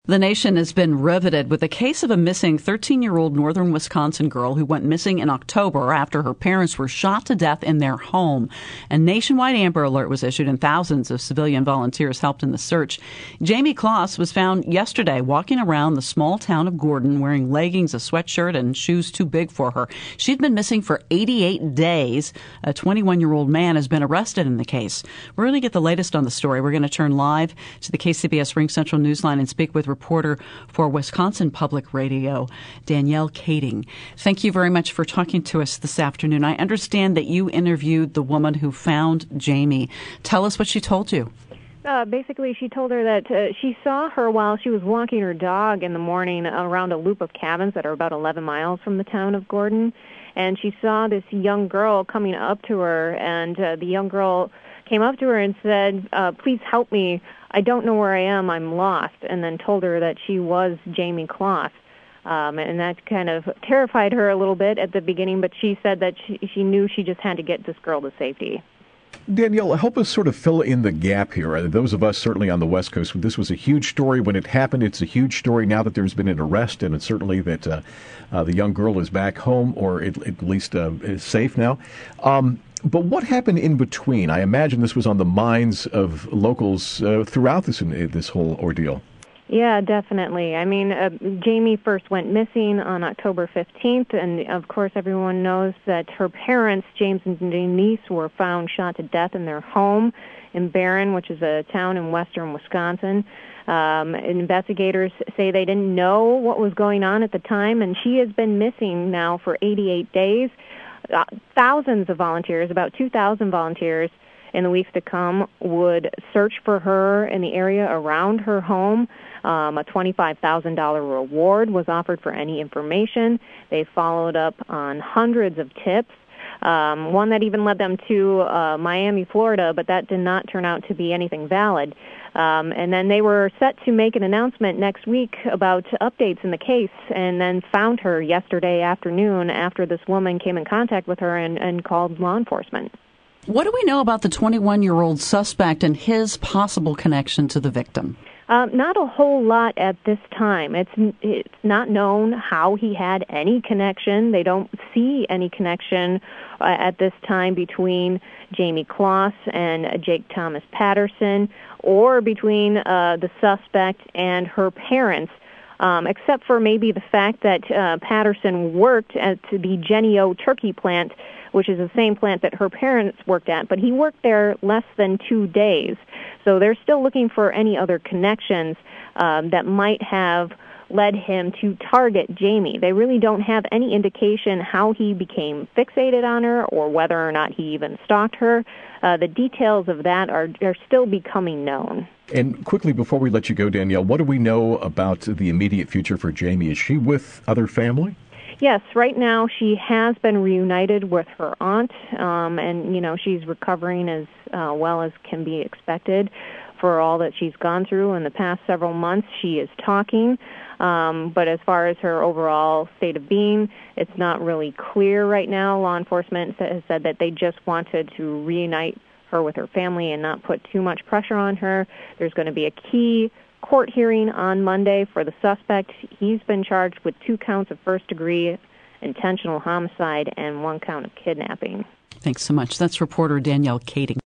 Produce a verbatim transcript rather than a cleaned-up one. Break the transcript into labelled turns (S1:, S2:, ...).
S1: The nation has been riveted with a case of a missing thirteen-year-old northern Wisconsin girl who went missing in October after her parents were shot to death in their home. A nationwide Amber Alert was issued and thousands of civilian volunteers helped in the search. Jamie Kloss was found yesterday walking around the small town of Gordon wearing leggings, a sweatshirt, and shoes too big for her. She'd been missing for eighty-eight days. A twenty-one-year-old man has been arrested in the case. We're going to get the latest on the story. We're going to turn live to the K C B S Ring Central Newsline and speak with reporter for Wisconsin Public Radio, Danielle Kading. Thank you very much for talking to us this afternoon. I understand that you interviewed the woman who found Jamie. Tell us what she told you.
S2: Uh, basically, she told her that uh, she saw her while she was walking her dog in the morning around a loop of cabins that are about eleven miles from the town of Gordon. And she saw this young girl coming up to her, and uh, the young girl came up to her and said, uh, please help me. I don't know where I am. I'm lost. And then told her that she was Jamie Kloss. Um, and that kind of terrified her a little bit at the beginning, but she said that she, she knew she just had to get this girl to safety.
S3: Danielle, help us sort of fill in the gap here. Uh, those of us certainly on the West Coast, this was a huge story when it happened. It's a huge story now that there's been an arrest, and it's certainly that uh, uh, the young girl is back home, or at, at least uh, is safe now. Um, but what happened in between? I imagine this was on the minds of locals uh, throughout this this whole ordeal.
S2: Yeah, definitely. I mean, uh, Jamie first went missing on October fifteenth, and of course everyone knows that her parents, James and Denise, were found shot to death in their home in Barron, which is a town in western Wisconsin. Um, investigators say they didn't know what was going on at the time, and she has been missing now for eighty-eight days. Uh, thousands of volunteers, about two thousand volunteers in the weeks to come, would search for her in the area around her home. Um, a twenty-five thousand dollars reward was offered for any information. They followed up on hundreds of tips, um, one that even led them to uh, Miami, Florida, but that did not turn out to be anything valid. Um, and then they were set to make an announcement next week about updates in the case, and then found her yesterday afternoon after this woman came in contact with her and, and called law enforcement.
S1: What do we know about the twenty-one-year-old suspect and his possible connection to the victim?
S2: Um, not a whole lot at this time. It's it's not known how he had any connection. They don't see any connection uh, at this time between Jamie Kloss and uh, Jake Thomas Patterson, or between uh, the suspect and her parents, um, except for maybe the fact that uh, Patterson worked at the Jennie-O turkey plant, which is the same plant that her parents worked at, but he worked there less than two days. So they're still looking for any other connections um, that might have led him to target Jamie. They really don't have any indication how he became fixated on her or whether or not he even stalked her. Uh, the details of that are, are still becoming known.
S3: And quickly, before we let you go, Danielle, what do we know about the immediate future for Jamie? Is she with other family?
S2: Yes, right now she has been reunited with her aunt, um, and, you know, she's recovering as uh, well as can be expected for all that she's gone through in the past several months. She is talking, um, but as far as her overall state of being, it's not really clear right now. Law enforcement has said that they just wanted to reunite her with her family and not put too much pressure on her. There's going to be a key court hearing on Monday for the suspect. He's been charged with two counts of first-degree intentional homicide and one count of kidnapping.
S1: Thanks so much. That's reporter Danielle Kading.